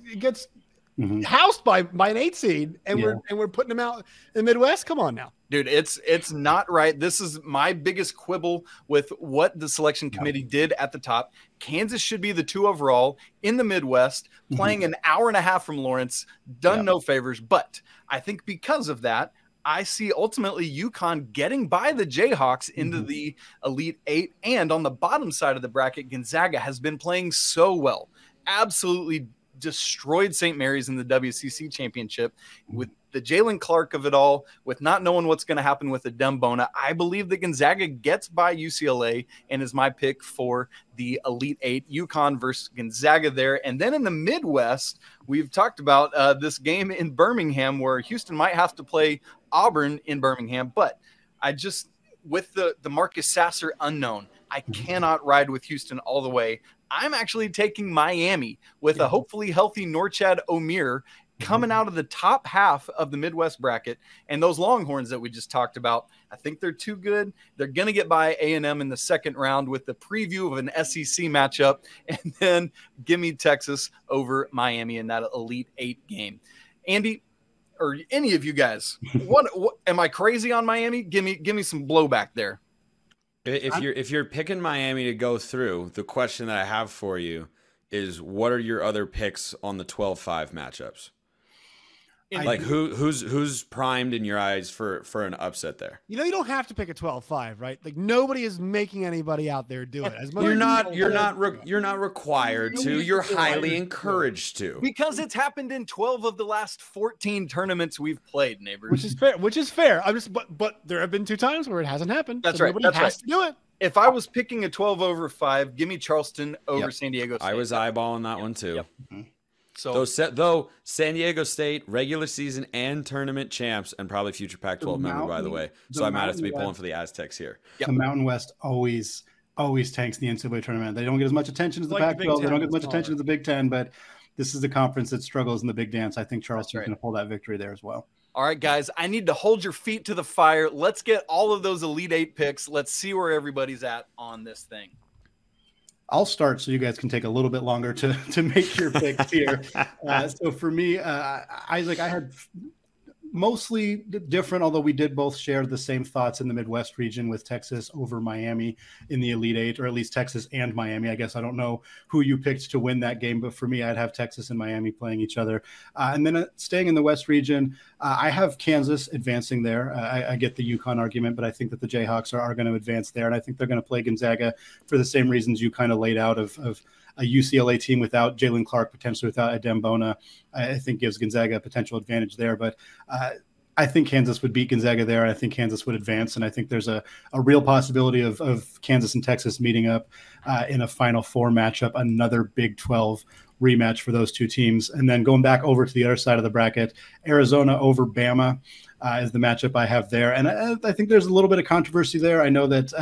housed by an 8 seed, and we're putting them out in the Midwest. Come on now, dude. It's not right. This is my biggest quibble with what the selection committee did at the top. Kansas should be the 2 overall in the Midwest, playing an hour and a half from Lawrence. Done no favors, but I think because of that, I see ultimately UConn getting by the Jayhawks into the Elite 8. And on the bottom side of the bracket, Gonzaga has been playing so well. Absolutely destroyed St. Mary's in the WCC championship with the Jalen Clark of it all, with not knowing what's going to happen with the Dembona. I believe that Gonzaga gets by UCLA and is my pick for the Elite 8, UConn versus Gonzaga there. And then in the Midwest, we've talked about this game in Birmingham where Houston might have to play Auburn in Birmingham, but I just, with the Marcus Sasser unknown, I cannot ride with Houston all the way. I'm actually taking Miami with a hopefully healthy Norchad Omier coming out of the top half of the Midwest bracket. And those Longhorns that we just talked about, I think they're too good. They're going to get by A&M in the second round with the preview of an SEC matchup. And then give me Texas over Miami in that Elite 8 game. Andy, or any of you guys, what am I crazy on Miami? Give me some blowback there. If you're picking Miami to go through, the question that I have for you is, what are your other picks on the 12-5 matchups? Like who's primed in your eyes for an upset there? You don't have to pick a 12-5, right? Like nobody is making anybody out there do it. You're not required to. You're highly encouraged to. Because it's happened in 12 of the last 14 tournaments we've played, Neighbors. Which is fair. But there have been 2 times where it hasn't happened. That's right. Nobody has to do it. If I was picking a 12 over 5, give me Charleston over San Diego State. I was eyeballing that one too. Yep. So though San Diego State regular season and tournament champs and probably future Pac-12 member, by the way. So I might have to be pulling for the Aztecs here. The Mountain West always tanks the NCAA tournament. They don't get as much attention as the Pac-12. They don't get as much attention as the Big Ten, but this is the conference that struggles in the big dance. I think Charleston's going to pull that victory there as well. All right, guys, I need to hold your feet to the fire. Let's get all of those Elite Eight picks. Let's see where everybody's at on this thing. I'll start so you guys can take a little bit longer to make your picks here. So for me, Isaac, I had mostly different, although we did both share the same thoughts in the Midwest region with Texas over Miami in the Elite Eight, or at least Texas and Miami. I guess I don't know who you picked to win that game, but for me, I'd have Texas and Miami playing each other. And then staying in the West region, I have Kansas advancing there. I get the UConn argument, but I think that the Jayhawks are going to advance there, and I think they're going to play Gonzaga for the same reasons you kind of laid out of a UCLA team without Jalen Clark, potentially without Adem Bona, I think gives Gonzaga a potential advantage there. But I think Kansas would beat Gonzaga there. I think Kansas would advance, and I think there's a real possibility of Kansas and Texas meeting up in a Final Four matchup, another Big 12 rematch for those two teams. And then going back over to the other side of the bracket, Arizona over Bama is the matchup I have there. And I think there's a little bit of controversy there. I know that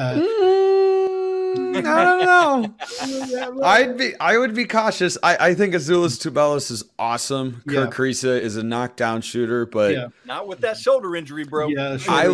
I don't know. I would be cautious. I think Azuolas Tubelis is awesome. Kirk Kriisa is a knockdown shooter, but not with that shoulder injury, bro. I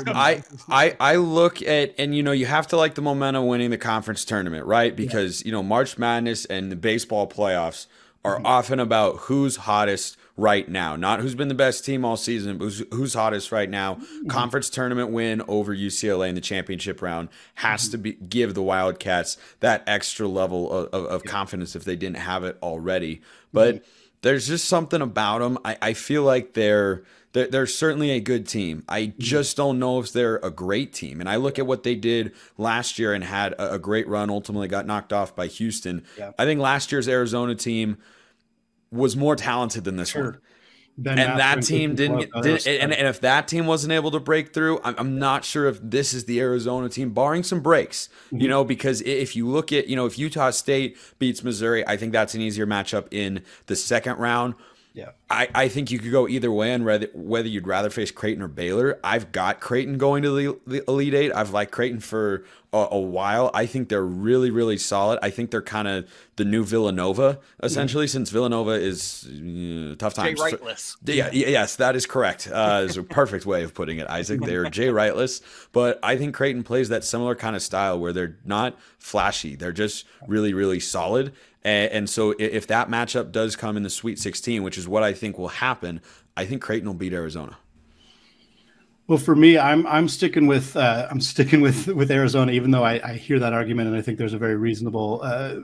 look at, and you have to like the momentum winning the conference tournament, right? Because March Madness and the baseball playoffs are often about who's hottest right now, not who's been the best team all season, but who's hottest right now. Conference tournament win over UCLA in the championship round has to give the Wildcats that extra level of confidence if they didn't have it already. But there's just something about them. I feel like they're certainly a good team. I just don't know if they're a great team. And I look at what they did last year and had a great run, ultimately got knocked off by Houston. I think last year's Arizona team was more talented than this one. And that team didn't and if that team wasn't able to break through, I'm not sure if this is the Arizona team, barring some breaks, because if you look at, if Utah State beats Missouri, I think that's an easier matchup in the second round. I think you could go either way on whether you'd rather face Creighton or Baylor. I've got Creighton going to the Elite Eight. I've liked Creighton for a while. I think they're really, really solid. I think they're kind of the new Villanova, essentially, since Villanova is tough times. Jay Wrightless. Yes, that is correct. Is a perfect way of putting it, Isaac. They're Jay Wrightless. But I think Creighton plays that similar kind of style where they're not flashy. They're just really, really solid. And so if that matchup does come in the Sweet 16, which is what I think will happen, I think Creighton will beat Arizona. Well, for me, I'm sticking with Arizona, even though I hear that argument and I think there's a very reasonable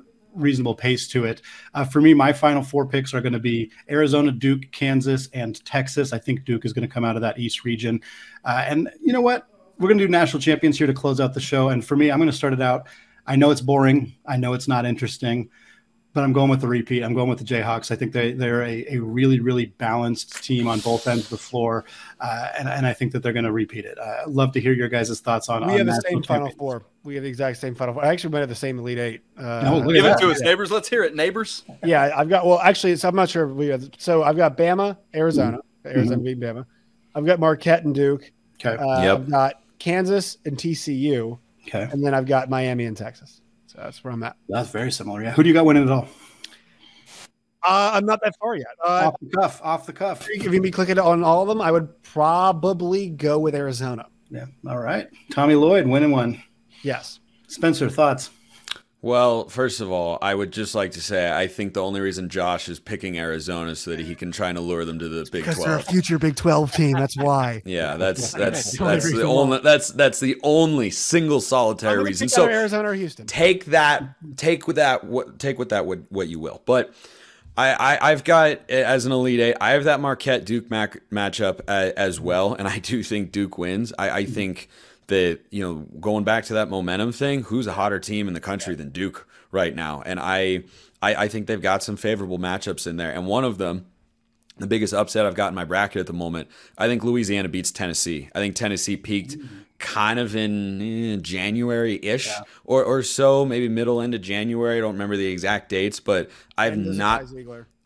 pace to it. For me, my final four picks are going to be Arizona, Duke, Kansas, and Texas. I think Duke is going to come out of that East region. And you know what? We're going to do national champions here to close out the show. And for me, I'm going to start it out. I know it's boring. I know it's not interesting. But I'm going with the repeat. I'm going with the Jayhawks. I think they're a really, really balanced team on both ends of the floor, and I think that they're going to repeat it. I'd love to hear your guys' thoughts on. We have the same Final Four. We have the exact same Final Four. I actually might have the same Elite Eight. Give it to us, neighbors. Let's hear it, neighbors. Yeah, I've got. Well, actually, I'm not sure. So I've got Bama, Arizona. Arizona beating Bama. I've got Marquette and Duke. Okay. I've got Kansas and TCU. Okay. And then I've got Miami and Texas. So that's where I'm at. That's very similar. Yeah. Who do you got winning it all? I'm not that far yet. Off the cuff. If you click it on all of them, I would probably go with Arizona. Yeah. All right. Tommy Lloyd winning one. Yes. Spencer, thoughts? Well, first of all, I would just like to say I think the only reason Josh is picking Arizona is so that he can try and allure them to the Big 12. Because they're a future Big 12 team. That's why. Yeah, that's the only single solitary reason. So Arizona or Houston. Take with that what you will. But I've got, as an Elite Eight, I have that Marquette Duke matchup as well, and I do think Duke wins. I think that, going back to that momentum thing, who's a hotter team in the country than Duke right now? And I think they've got some favorable matchups in there. And one of them, the biggest upset I've got in my bracket at the moment, I think Louisiana beats Tennessee. I think Tennessee peaked kind of in January-ish or so, maybe middle end of January. I don't remember the exact dates, but I've not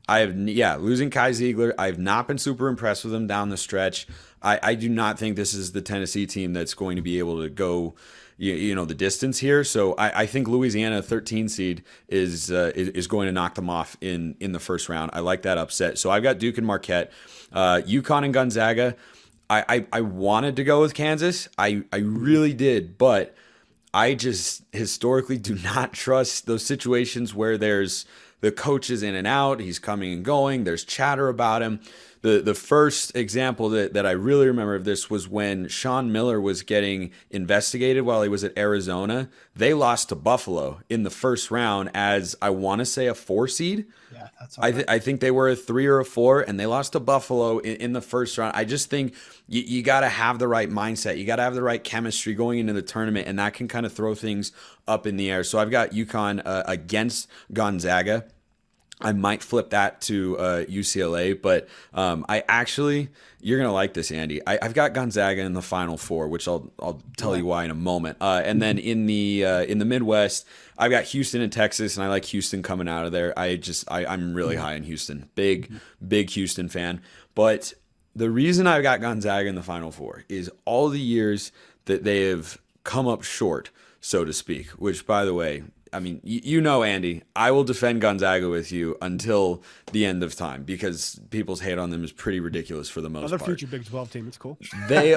losing Kai Ziegler. I've not been super impressed with him down the stretch. I do not think this is the Tennessee team that's going to be able to go, the distance here. So I think Louisiana, 13 seed, is going to knock them off in the first round. I like that upset. So I've got Duke and Marquette, UConn and Gonzaga. I wanted to go with Kansas. I really did, but I just historically do not trust those situations where there's the coach is in and out, he's coming and going, there's chatter about him. The first example that I really remember of this was when Sean Miller was getting investigated while he was at Arizona. They lost to Buffalo in the first round as, I want to say, a 4 seed. Yeah, that's I think they were a 3 or a 4, and they lost to Buffalo in the first round. I just think you got to have the right mindset. You got to have the right chemistry going into the tournament, and that can kind of throw things up in the air. So I've got UConn against Gonzaga. I might flip that to UCLA, but you're going to like this, Andy. I've got Gonzaga in the Final Four, which I'll tell you why in a moment. And then in the Midwest, I've got Houston and Texas, and I like Houston coming out of there. I'm really high in Houston. Big Houston fan. But the reason I've got Gonzaga in the Final Four is all the years that they have come up short, so to speak, which, by the way, I mean, Andy, I will defend Gonzaga with you until the end of time because people's hate on them is pretty ridiculous for the most part. Another future Big 12 team. It's cool. They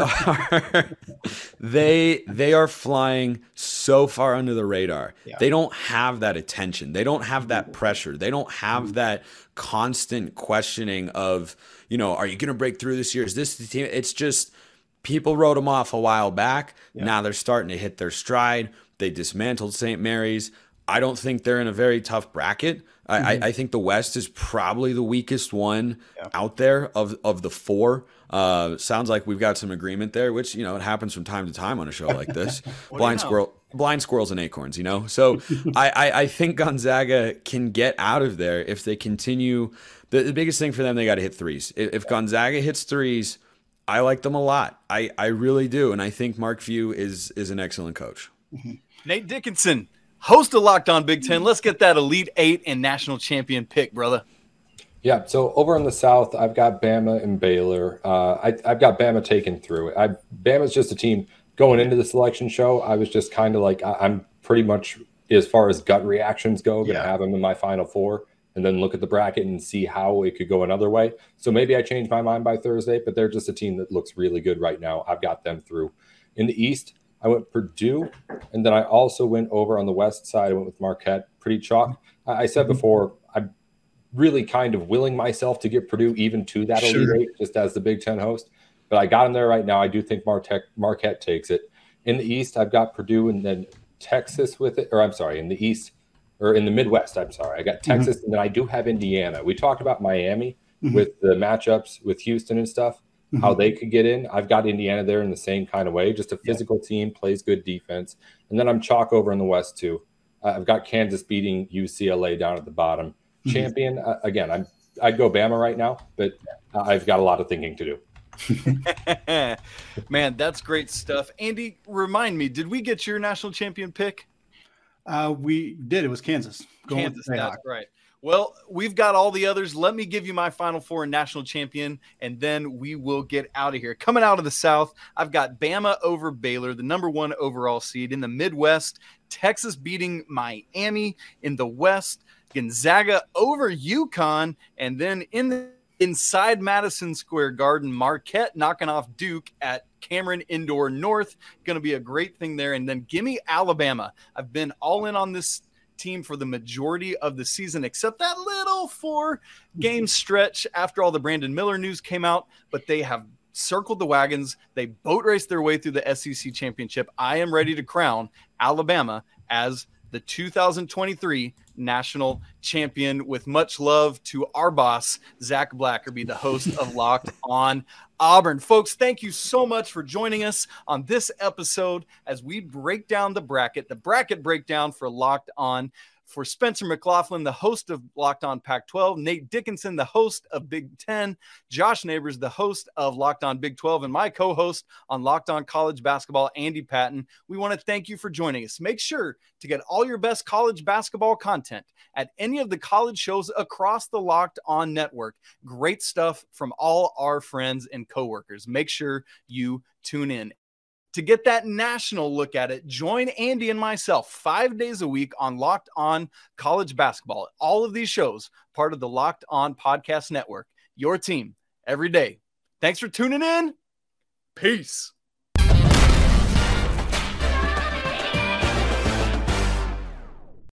are flying so far under the radar. Yeah. They don't have that attention. They don't have that pressure. They don't have that constant questioning of, are you going to break through this year? Is this the team? It's just people wrote them off a while back. Yeah. Now they're starting to hit their stride. They dismantled St. Mary's. I don't think they're in a very tough bracket. I think the West is probably the weakest one out there of the 4. Sounds like we've got some agreement there, which, it happens from time to time on a show like this. Blind squirrels and acorns, So I think Gonzaga can get out of there if they continue. The biggest thing for them, they got to hit threes. If Gonzaga hits threes, I like them a lot. I really do. And I think Mark Few is an excellent coach. Nate Dickinson, host of Locked On Big Ten. Let's get that Elite 8 and national champion pick, brother. Yeah, so over in the South, I've got Bama and Baylor. I've got Bama taken through it. Bama's just a team going into the selection show. I was just kind of like, I'm pretty much, as far as gut reactions go, going to have them in my Final Four and then look at the bracket and see how it could go another way. So maybe I change my mind by Thursday, but they're just a team that looks really good right now. I've got them through. In the East, I went Purdue, and then I also went over on the West side. I went with Marquette, pretty chalk. I said before, I'm really kind of willing myself to get Purdue even to that Elite 8, just as the Big Ten host. But I got them there right now. I do think Marquette takes it. In the East, I've got Purdue and then Texas with it. Or I'm sorry, in the East, or in the Midwest, I'm sorry. I got Texas, and then I do have Indiana. We talked about Miami with the matchups with Houston and stuff. How they could get in. I've got Indiana there in the same kind of way, just a physical team, plays good defense. And then I'm chalk over in the West too. I've got Kansas beating UCLA down at the bottom. Champion, again, I'd go Bama right now, but I've got a lot of thinking to do. Man, that's great stuff. Andy, remind me, did we get your national champion pick? We did. It was Kansas. Kansas, that's right. Well, we've got all the others. Let me give you my Final Four and national champion, and then we will get out of here. Coming out of the South, I've got Bama over Baylor, the #1 overall seed. In the Midwest, Texas beating Miami. In the West, Gonzaga over UConn. And then inside Madison Square Garden, Marquette knocking off Duke at Cameron Indoor North. Going to be a great thing there. And then give me Alabama. I've been all in on this team for the majority of the season, except that little 4-game stretch after all the Brandon Miller news came out, but they have circled the wagons. They boat raced their way through the SEC championship. I am ready to crown Alabama as the 2023 national champion, with much love to our boss, Zach Blackerby, the host of Locked On Auburn. Folks, thank you so much for joining us on this episode as we break down the bracket breakdown for Locked On. For Spencer McLaughlin, the host of Locked On Pac-12, Nate Dickinson, the host of Big Ten, Josh Neighbors, the host of Locked On Big 12, and my co-host on Locked On College Basketball, Andy Patton, we want to thank you for joining us. Make sure to get all your best college basketball content at any of the college shows across the Locked On network. Great stuff from all our friends and coworkers. Make sure you tune in. To get that national look at it, join Andy and myself 5 days a week on Locked On College Basketball. All of these shows, part of the Locked On Podcast Network. Your team every day. Thanks for tuning in. Peace.